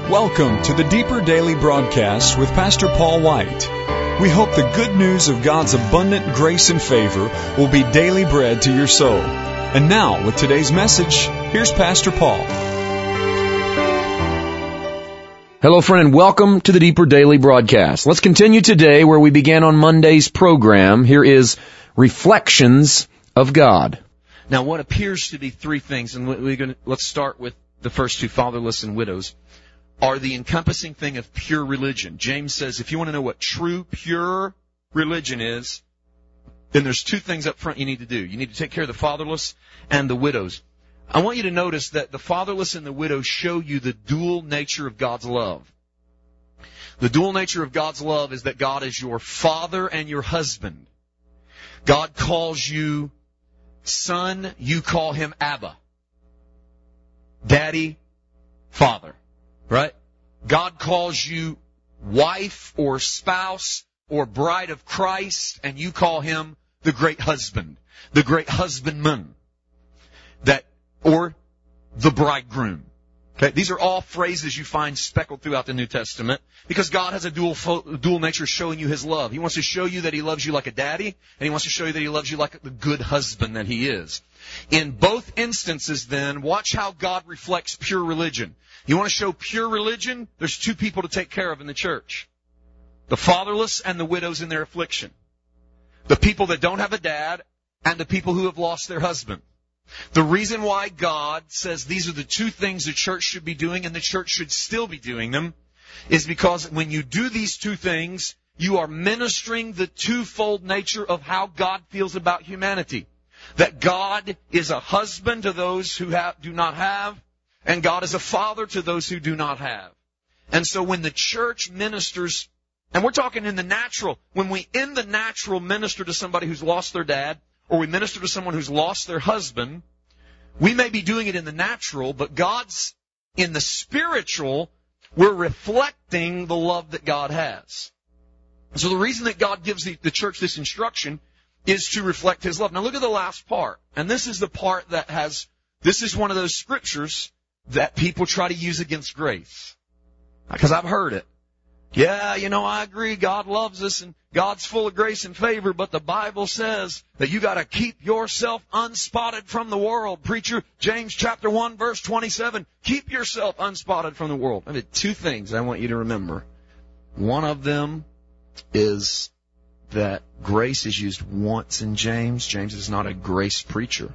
Welcome to the Deeper Daily Broadcast with Pastor Paul White. We hope the good news of God's abundant grace and favor will be daily bread to your soul. And now, with today's message, here's Pastor Paul. Hello, friend, and welcome to the Deeper Daily Broadcast. Let's continue today where we began on Monday's program. Here is Reflections of God. Now, what appears to be three things, and let's start with the first two, fatherless and widows, are the encompassing thing of pure religion. James says if you want to know what true, pure religion is, then there's two things up front you need to do. You need to take care of the fatherless and the widows. I want you to notice that the fatherless and the widows show you the dual nature of God's love. The dual nature of God's love is that God is your father and your husband. God calls you son, you call him Abba. Daddy, father. Right? God calls you wife or spouse or bride of Christ, and you call him the great husband, the great husbandman, or the bridegroom. Okay? These are all phrases you find speckled throughout the New Testament because God has a dual nature showing you his love. He wants to show you that he loves you like a daddy, and he wants to show you that he loves you like the good husband that he is. In both instances, then, watch how God reflects pure religion. You want to show pure religion? There's two people to take care of in the church. The fatherless and the widows in their affliction. The people that don't have a dad and the people who have lost their husband. The reason why God says these are the two things the church should be doing and the church should still be doing them is because when you do these two things, you are ministering the twofold nature of how God feels about humanity. That God is a husband to those who do not have, and God is a father to those who do not have. And so when the church ministers, and we're talking in the natural, when we in the natural minister to somebody who's lost their dad, or we minister to someone who's lost their husband, we may be doing it in the natural, but God's in the spiritual, we're reflecting the love that God has. So the reason that God gives the church this instruction is to reflect his love. Now look at the last part. And this is the part this is one of those scriptures that people try to use against grace. Because I've heard it. Yeah, I agree, God loves us and God's full of grace and favor, but the Bible says that you gotta keep yourself unspotted from the world. Preacher, James chapter 1 verse 27, keep yourself unspotted from the world. I mean, two things I want you to remember. One of them is that grace is used once in James. James is not a grace preacher.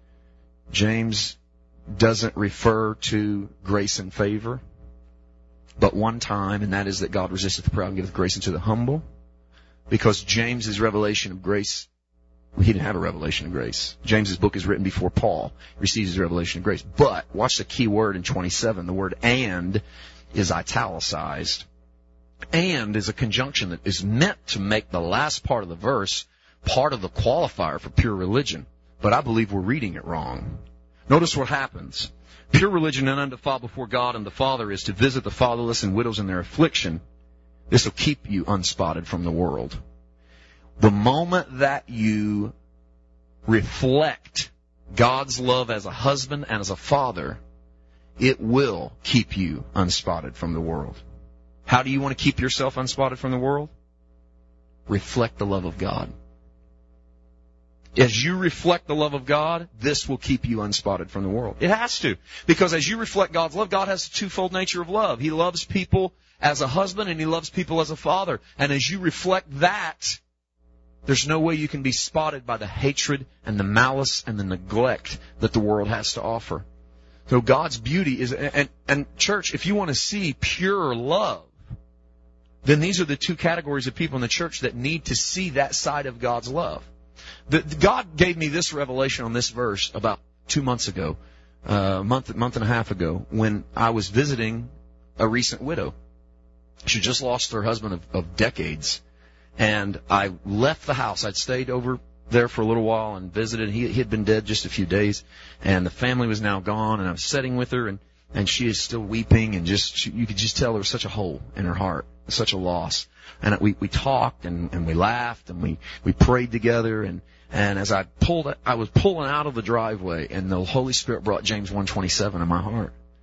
James doesn't refer to grace and favor, but one time, and that is that God resisteth the proud and giveth grace unto the humble. Because James's revelation of grace, he didn't have a revelation of grace. James's book is written before Paul receives his revelation of grace. But watch the key word in 27. The word "and" is italicized. "And" is a conjunction that is meant to make the last part of the verse part of the qualifier for pure religion. But I believe we're reading it wrong. Notice what happens. Pure religion and undefiled before God and the Father is to visit the fatherless and widows in their affliction. This will keep you unspotted from the world. The moment that you reflect God's love as a husband and as a father, it will keep you unspotted from the world. How do you want to keep yourself unspotted from the world? Reflect the love of God. As you reflect the love of God, this will keep you unspotted from the world. It has to. Because as you reflect God's love, God has a twofold nature of love. He loves people as a husband and he loves people as a father. And as you reflect that, there's no way you can be spotted by the hatred and the malice and the neglect that the world has to offer. So God's beauty is, and church, if you want to see pure love, then these are the two categories of people in the church that need to see that side of God's love. God gave me this revelation on this verse about 2 months ago, a month and a half ago, when I was visiting a recent widow. She just lost her husband of decades. And I left the house. I'd stayed over there for a little while and visited. He had been dead just a few days, and the family was now gone, and I was sitting with her, and she is still weeping, and you could just tell there was such a hole in her heart, such a loss. And we talked, and we laughed, and we prayed together, and as I was pulling out of the driveway, and the Holy Spirit brought James 1:27 in my heart.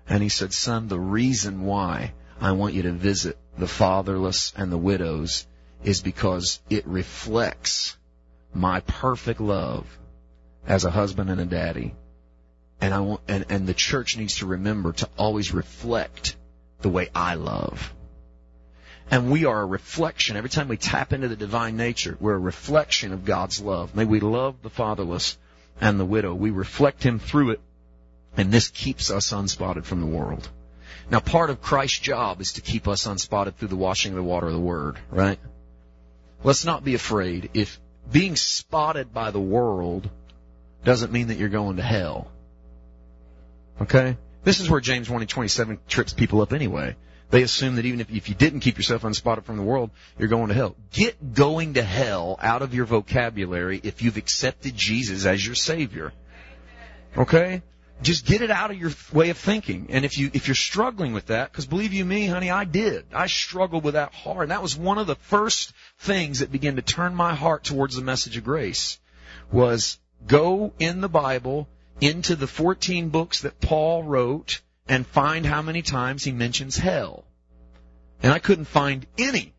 And he said, son, the reason why I want you to visit the fatherless and the widows is because it reflects my perfect love as a husband and a daddy. And and the church needs to remember to always reflect the way I love. And we are a reflection. Every time we tap into the divine nature, we're a reflection of God's love. May we love the fatherless and the widow. We reflect Him through it, and this keeps us unspotted from the world. Now, part of Christ's job is to keep us unspotted through the washing of the water of the Word, right? Let's not be afraid. If being spotted by the world doesn't mean that you're going to hell. Okay? This is where James 1:27 trips people up anyway. They assume that even if you didn't keep yourself unspotted from the world, you're going to hell. Get going to hell out of your vocabulary if you've accepted Jesus as your Savior. Okay? Just get it out of your way of thinking. And if you're struggling with that, because believe you me, honey, I did. I struggled with that hard. And that was one of the first things that began to turn my heart towards the message of grace, was go in the Bible into the 14 books that Paul wrote and find how many times he mentions hell. And I couldn't find any.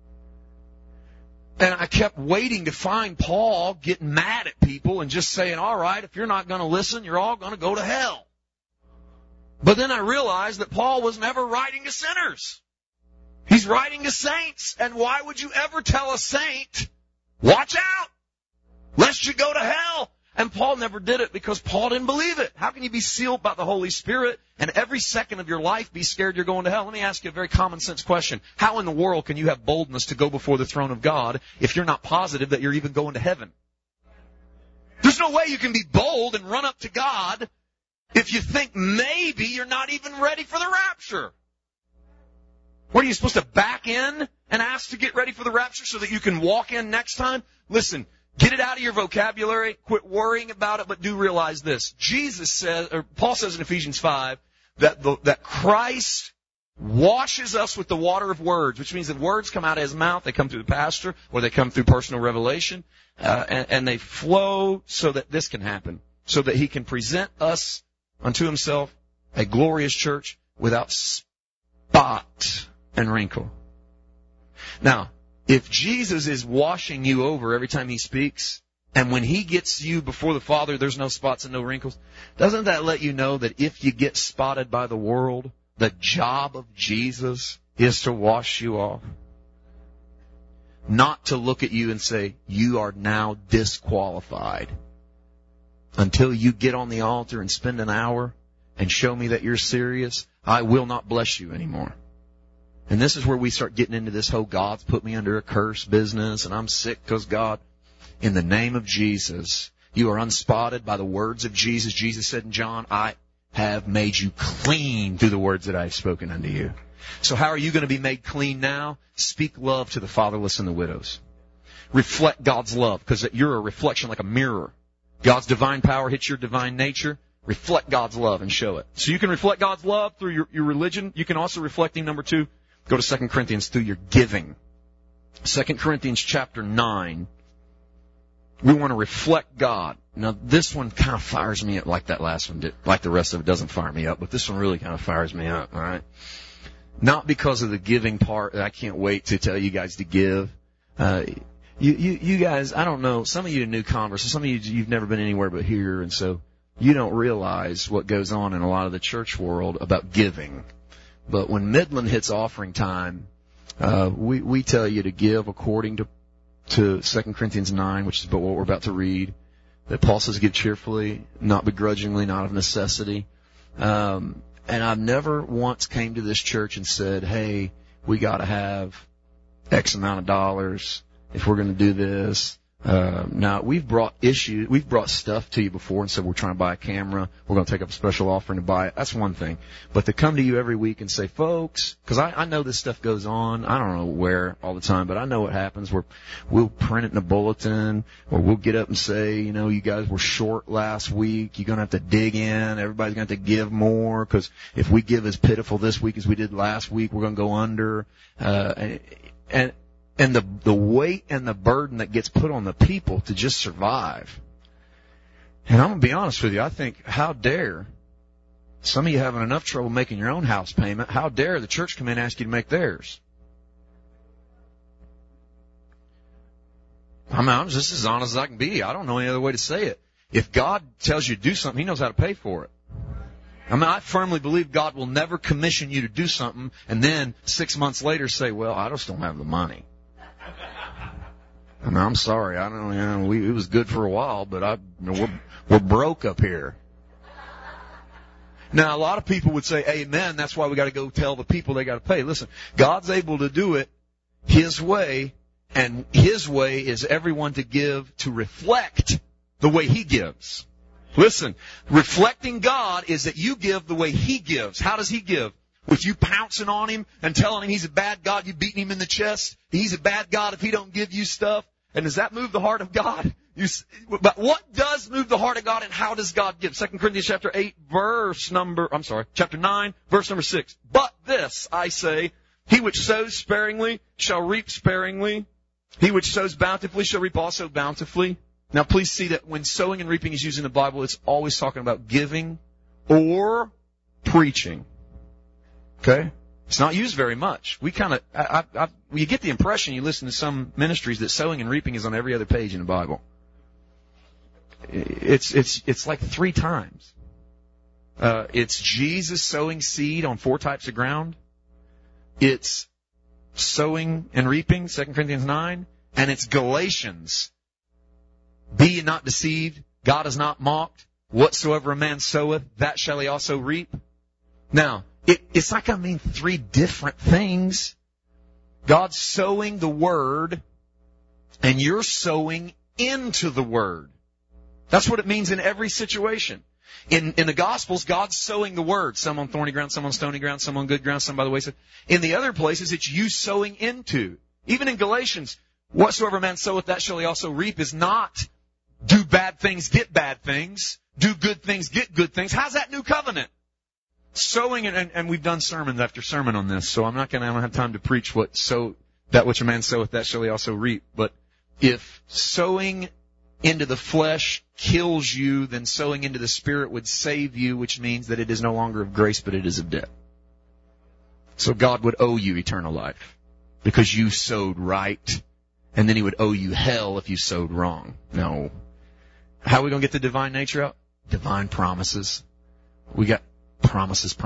And I kept waiting to find Paul getting mad at people and just saying, all right, if you're not going to listen, you're all going to go to hell. But then I realized that Paul was never writing to sinners. He's writing to saints. And why would you ever tell a saint, watch out, lest you go to hell? And Paul never did it because Paul didn't believe it. How can you be sealed by the Holy Spirit and every second of your life be scared you're going to hell? Let me ask you a very common sense question. How in the world can you have boldness to go before the throne of God if you're not positive that you're even going to heaven? There's no way you can be bold and run up to God if you think maybe you're not even ready for the rapture. What, are you supposed to back in and ask to get ready for the rapture so that you can walk in next time? Listen. Get it out of your vocabulary. Quit worrying about it, but do realize this. Jesus says, or Paul says in Ephesians 5, that Christ washes us with the water of words, which means that words come out of His mouth. They come through the pastor, or they come through personal revelation, and they flow so that this can happen, so that He can present us unto Himself a glorious church without spot and wrinkle. Now, if Jesus is washing you over every time He speaks, and when He gets you before the Father, there's no spots and no wrinkles, doesn't that let you know that if you get spotted by the world, the job of Jesus is to wash you off? Not to look at you and say, you are now disqualified. Until you get on the altar and spend an hour and show me that you're serious, I will not bless you anymore. And this is where we start getting into this whole God's put me under a curse business and I'm sick because God. In the name of Jesus, you are unspotted by the words of Jesus. Jesus said in John, I have made you clean through the words that I have spoken unto you. So how are you going to be made clean now? Speak love to the fatherless and the widows. Reflect God's love, because you're a reflection like a mirror. God's divine power hits your divine nature. Reflect God's love and show it. So you can reflect God's love through your religion. You can also reflect Him, number 2. Go to 2 Corinthians, through your giving. 2 Corinthians chapter 9. We want to reflect God. Now, this one kind of fires me up like that last one did. Like the rest of it doesn't fire me up, but this one really kind of fires me up, all right? Not because of the giving part. I can't wait to tell you guys to give. You guys, I don't know, some of you are new converts, some of you've never been anywhere but here, and so you don't realize what goes on in a lot of the church world about giving. But when Midland hits offering time, we tell you to give according to 2 Corinthians 9, which is what we're about to read. That Paul says give cheerfully, not begrudgingly, not of necessity. And I've never once came to this church and said, hey, we got to have X amount of dollars if we're going to do this. Now, we've brought stuff to you before and said we're trying to buy a camera. We're going to take up a special offering to buy it. That's one thing. But to come to you every week and say, folks, because I know this stuff goes on. I don't know where all the time, but I know what happens. We'll print it in a bulletin, or we'll get up and say, you guys were short last week. You're going to have to dig in. Everybody's going to have to give more, because if we give as pitiful this week as we did last week, we're going to go under. And the weight and the burden that gets put on the people to just survive. And I'm going to be honest with you, I think, how dare Some of you having enough trouble making your own house payment. How dare the church come in and ask you to make theirs? I'm just as honest as I can be. I don't know any other way to say it. If God tells you to do something, He knows how to pay for it. I firmly believe God will never commission you to do something and then 6 months later say, well, I just don't have the money. I'm sorry. I don't know. It was good for a while, but we're broke up here. Now, a lot of people would say, amen, that's why we got to go tell the people they got to pay. Listen, God's able to do it His way, and His way is everyone to give to reflect the way He gives. Listen, reflecting God is that you give the way He gives. How does He give? With you pouncing on Him and telling Him He's a bad God, you beating Him in the chest. He's a bad God if He don't give you stuff. And does that move the heart of God? But what does move the heart of God, and how does God give? 2 Corinthians chapter 9, verse number 6. But this I say, he which sows sparingly shall reap sparingly. He which sows bountifully shall reap also bountifully. Now please see that when sowing and reaping is used in the Bible, it's always talking about giving or preaching. Okay? It's not used very much. We you get the impression, you listen to some ministries, that sowing and reaping is on every other page in the Bible. It's like 3 times. It's Jesus sowing seed on 4 types of ground. It's sowing and reaping, 2 Corinthians 9. And it's Galatians. Be ye not deceived, God is not mocked. Whatsoever a man soweth, that shall he also reap. Now, it's not going to mean 3 different things. God's sowing the Word, and you're sowing into the Word. That's what it means in every situation. In the Gospels, God's sowing the Word. Some on thorny ground, some on stony ground, some on good ground, some by the wayside. In the other places, it's you sowing into. Even in Galatians, whatsoever a man soweth, that shall he also reap, is not do bad things, get bad things. Do good things, get good things. How's that new covenant? Sowing, and we've done sermon after sermon on this, so I don't have time to preach that which a man soweth, that shall he also reap. But if sowing into the flesh kills you, then sowing into the Spirit would save you, which means that it is no longer of grace, but it is of debt. So God would owe you eternal life because you sowed right, and then He would owe you hell if you sowed wrong. No. How are we going to get the divine nature out? Divine promises. We got promises.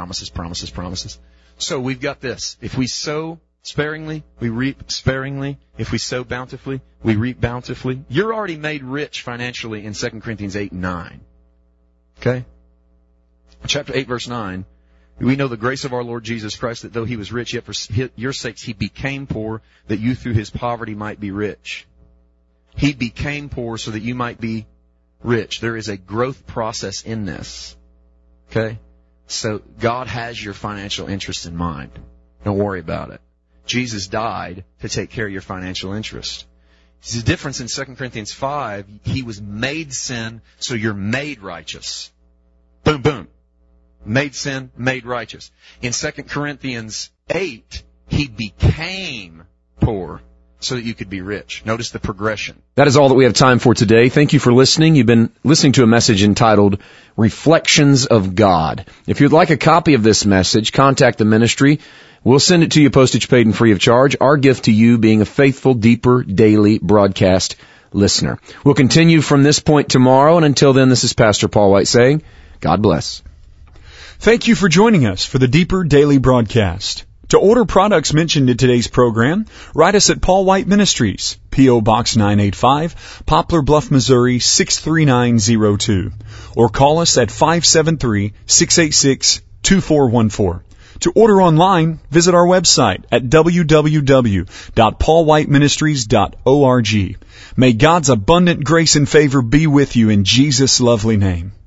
So we've got this. If we sow sparingly, we reap sparingly. If we sow bountifully, we reap bountifully. You're already made rich financially in 2 Corinthians 8 and 9. Okay? Chapter 8, verse 9. We know the grace of our Lord Jesus Christ, that though He was rich, yet for your sakes He became poor, that you through His poverty might be rich. He became poor so that you might be rich. There is a growth process in this. Okay? So God has your financial interest in mind. Don't worry about it. Jesus died to take care of your financial interest. There's a difference in 2 Corinthians 5. He was made sin, so you're made righteous. Boom, boom. Made sin, made righteous. In 2 Corinthians 8, He became poor so that you could be rich. Notice the progression. That is all that we have time for today. Thank you for listening. You've been listening to a message entitled Reflections of God. If you'd like a copy of this message, contact the ministry. We'll send it to you postage paid and free of charge. Our gift to you being a faithful, deeper, daily broadcast listener. We'll continue from this point tomorrow, and until then, this is Pastor Paul White saying, God bless. Thank you for joining us for the Deeper Daily Broadcast. To order products mentioned in today's program, write us at Paul White Ministries, P.O. Box 985, Poplar Bluff, Missouri 63902, or call us at 573-686-2414. To order online, visit our website at www.paulwhiteministries.org. May God's abundant grace and favor be with you in Jesus' lovely name.